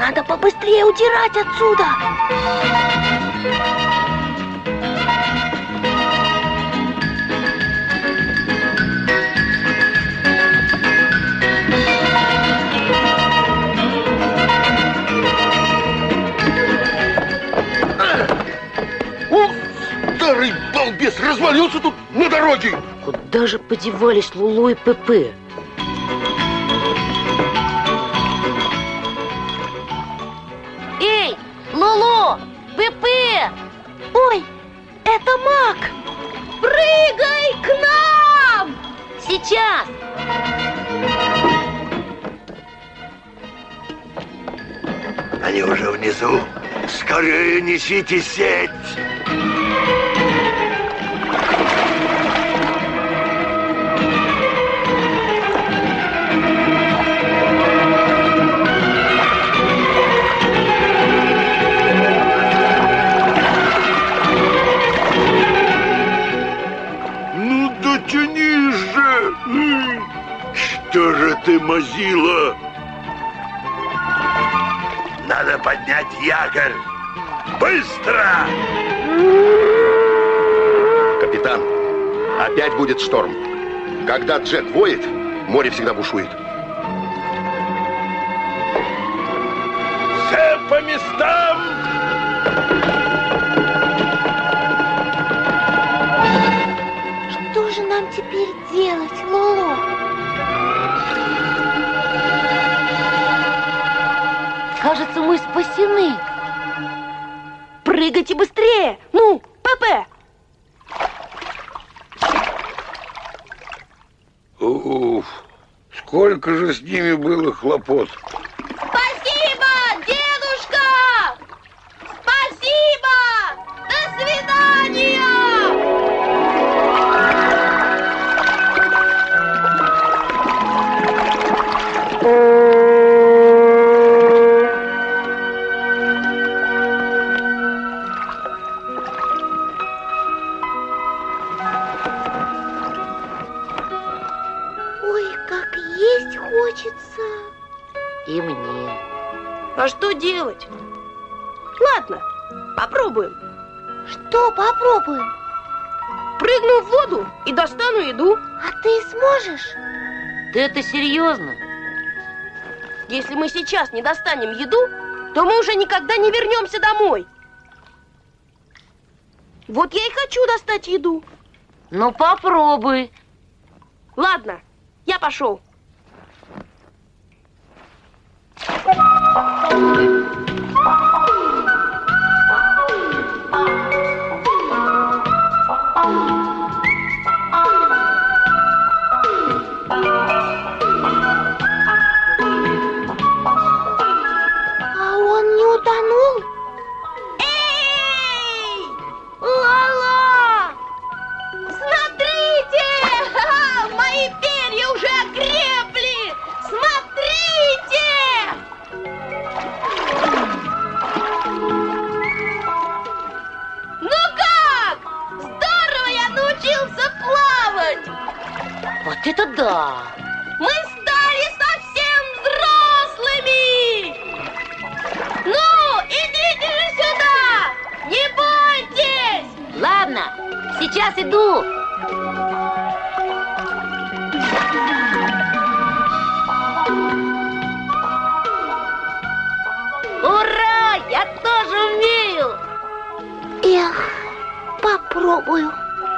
I: Надо побыстрее удирать отсюда.
M: Старый балбес развалился тут на дороге.
I: Куда же подевались Лулу и Пепе? Эй, Лулу, Пепе!
F: Ой, это Мак!
G: Прыгай к нам!
I: Сейчас!
M: Они уже внизу. Скорее несите сеть. Ну, дотянись же! Что же ты, мазила? Надо поднять якорь. Быстро!
O: Капитан, опять будет шторм. Когда Джек воет, море всегда бушует.
M: Все по местам!
F: Что же нам теперь делать, Лоло?
I: Кажется, мы спасены.
G: Прыгайте быстрее! Ну, Пепе!
N: Уф, сколько же с ними было хлопот.
G: Спасибо, дедушка! Спасибо! До свидания!
F: Ой, как есть хочется.
I: И мне.
G: А что делать? Ладно, попробуем.
F: Что попробуем?
G: Прыгну в воду и достану еду.
F: А ты сможешь?
I: Ты это серьезно?
G: Если мы сейчас не достанем еду, то мы уже никогда не вернемся домой. Вот я и хочу достать еду.
I: Ну, попробуй.
G: Ладно, я пошел.
F: А он не утонул?
G: Эй! Лала! Смотрите! Ха-ха! Мои перья уже окрепли! Смотрите! Ну как? Здорово я научился плавать!
I: Вот это да!
G: Мы стали совсем взрослыми! Ну, идите же сюда! Не бойтесь!
I: Ладно, сейчас иду. Ура! Я тоже умею!
F: Эх, попробую.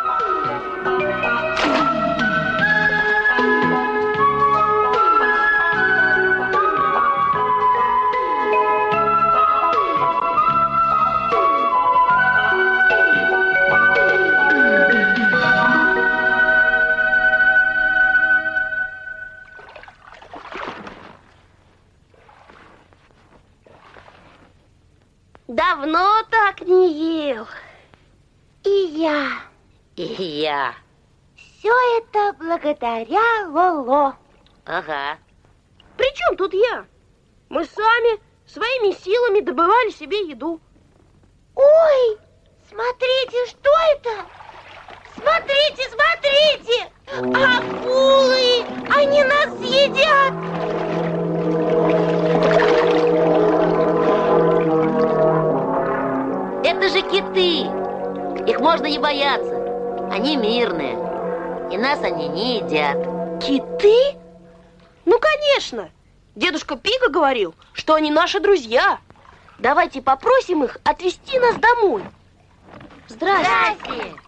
G: Давно так не ел.
F: И я.
I: И я.
F: Все это благодаря Лоло.
I: Ага.
G: При чем тут я? Мы сами своими силами добывали себе еду.
F: Ой, смотрите, что это? Смотрите, смотрите! Акулы! Они нас съедят!
G: можно и бояться. Они мирные, и нас они не едят.
P: Киты? Ну, конечно. Дедушка Пига говорил, что они наши друзья. Давайте попросим их отвезти нас домой.
G: Здрасте.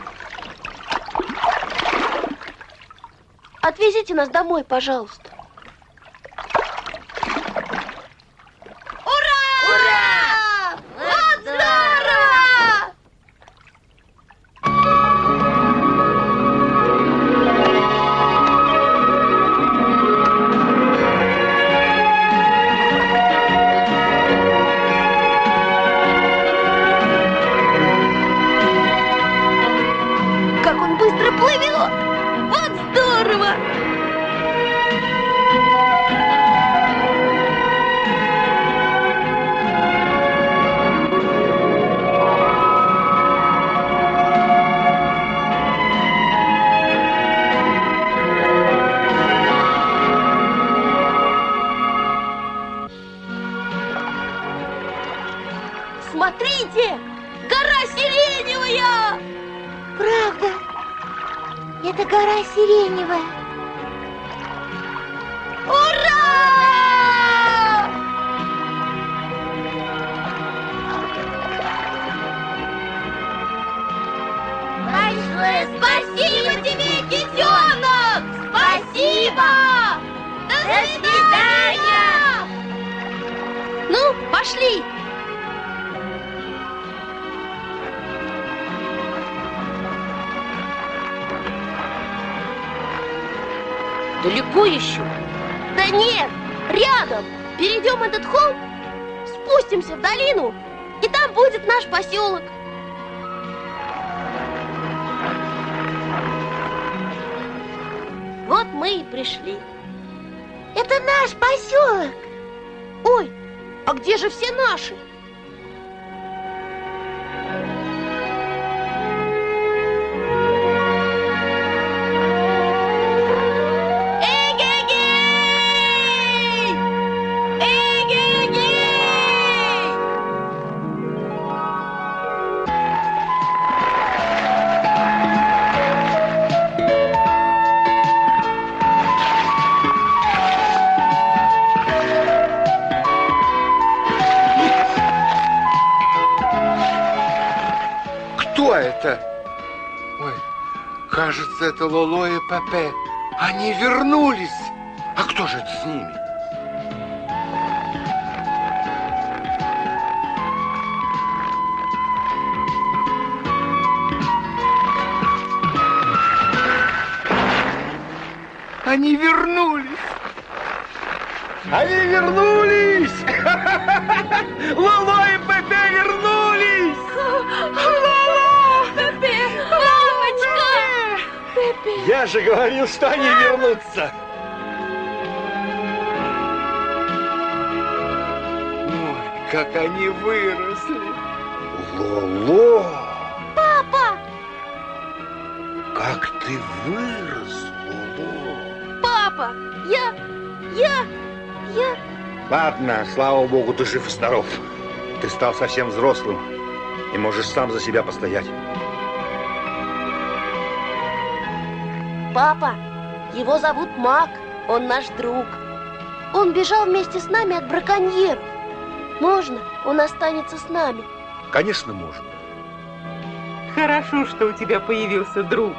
P: Отвезите нас домой, пожалуйста.
G: Ура! Ура! Вот здорово!
P: Как он быстро плывет! Вот здорово! Смотрите! Гора сиреневая!
F: Правда, это гора сиреневая.
G: Ура! Большое спасибо тебе, китенок! Спасибо! До свидания!
P: Ну, пошли! Далеко еще?
G: Да нет, рядом. Перейдем этот холм, спустимся в долину, и там будет наш поселок. Вот мы и пришли.
F: Это наш поселок.
P: Ой, а где же все наши?
D: Кто это? Ой, кажется, это Лоло и Пепе. Они вернулись. А кто же это с ними? Они вернулись.
C: Они вернулись! Лоло и Пепе вернулись!
P: Лоло! Пепе! Мамочка! Пепе!
C: Я же говорил, что они вернутся!
D: Ой, как они выросли!
C: Лоло!
G: Папа!
C: Как ты вырос, Лоло!
P: Папа! Я...
C: Ладно, слава богу, ты жив и здоров. Ты стал совсем взрослым и можешь сам за себя постоять.
P: Папа, его зовут Мак, он наш друг. Он бежал вместе с нами от браконьеров. Можно, он останется с нами?
C: Конечно, можно.
B: Хорошо, что у тебя появился друг.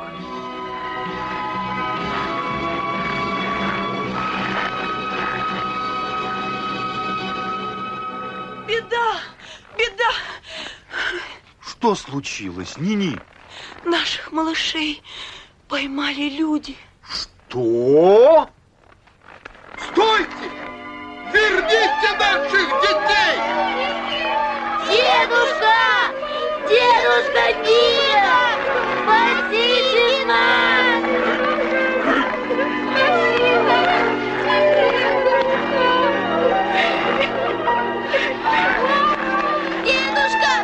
K: Беда! Беда!
C: Что случилось, Нини?
K: Наших малышей поймали люди.
C: Что?
D: Стойте! Верните наших детей!
G: Дедушка! Дедушка, нет! Спасите нас! Дедушка!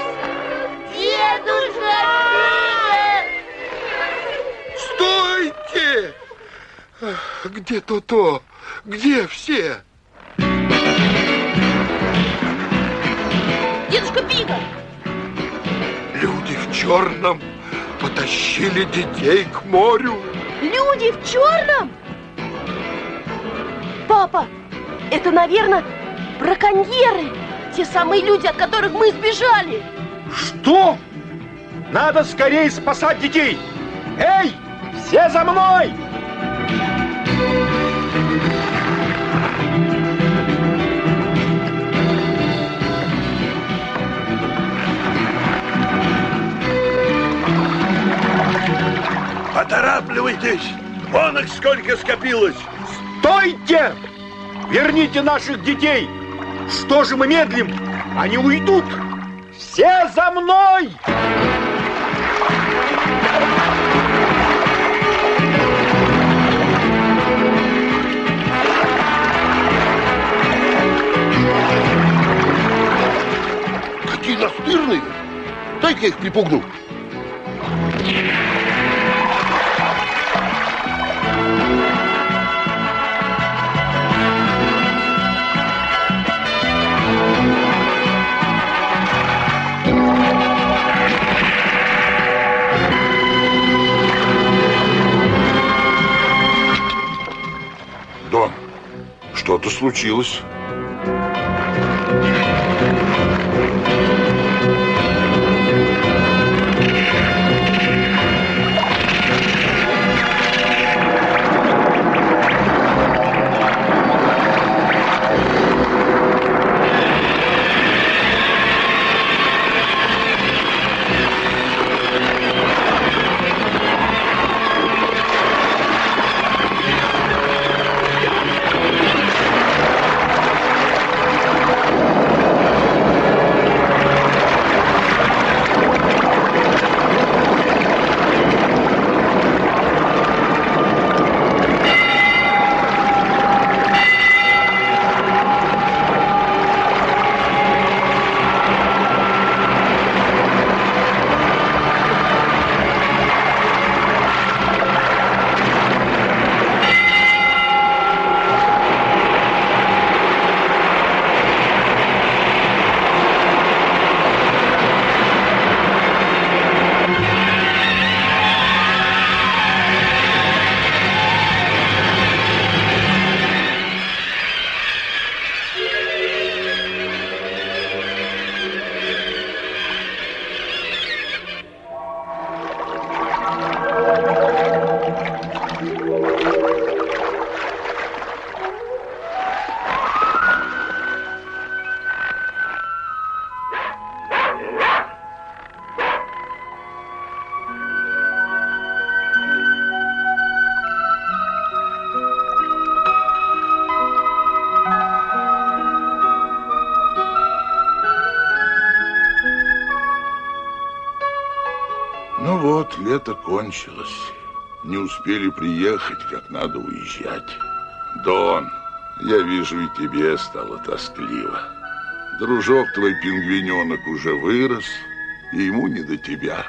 D: Стойте! Где То-То? Где все?
P: Дедушка Пига!
D: Люди в черном потащили детей к морю.
P: Люди в черном? Папа, это, наверное, браконьеры. Те самые люди, от которых мы сбежали.
C: Что? Надо скорее спасать детей. Эй, все за мной!
M: Поторапливайтесь! Вон их сколько скопилось!
C: Стойте! Верните наших детей! Что же мы медлим? Они уйдут! Все за мной!
O: Какие настырные! Дай-ка я их припугну.
N: Дон, что-то случилось. Ну вот, лето кончилось. Не успели приехать, как надо уезжать. Дон, я вижу, и тебе стало тоскливо. Дружок твой пингвиненок уже вырос, и ему не до тебя.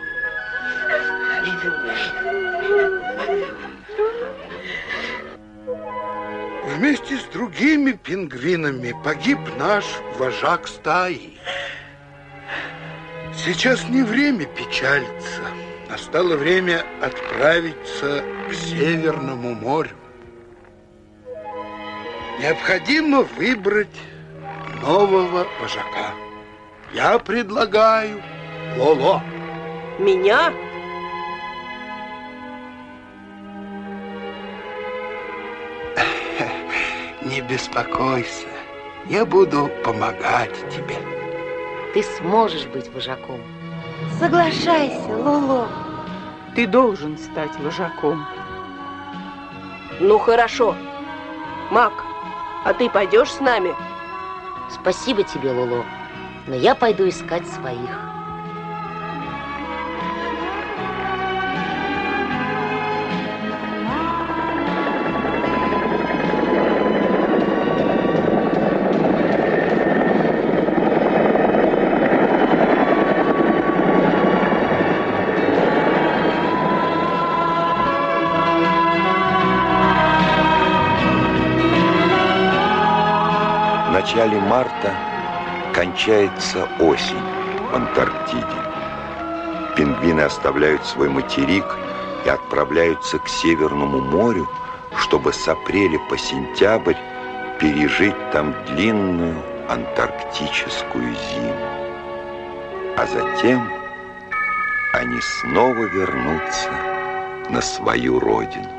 D: Вместе с другими пингвинами погиб наш вожак стаи. Сейчас не время печалиться. Настало время отправиться к Северному морю. Необходимо выбрать нового вожака. Я предлагаю Лоло.
P: Меня?
D: Не беспокойся, я буду помогать тебе.
K: Ты сможешь быть вожаком.
F: Соглашайся, Лоло.
B: Ты должен стать вожаком.
P: Ну, хорошо. Мак, а ты пойдешь с нами?
K: Спасибо тебе, Лоло, но я пойду искать своих.
A: начале марта кончается осень в Антарктиде. Пингвины оставляют свой материк и отправляются к Северному морю, чтобы с апреля по сентябрь пережить там длинную антарктическую зиму. А затем они снова вернутся на свою родину.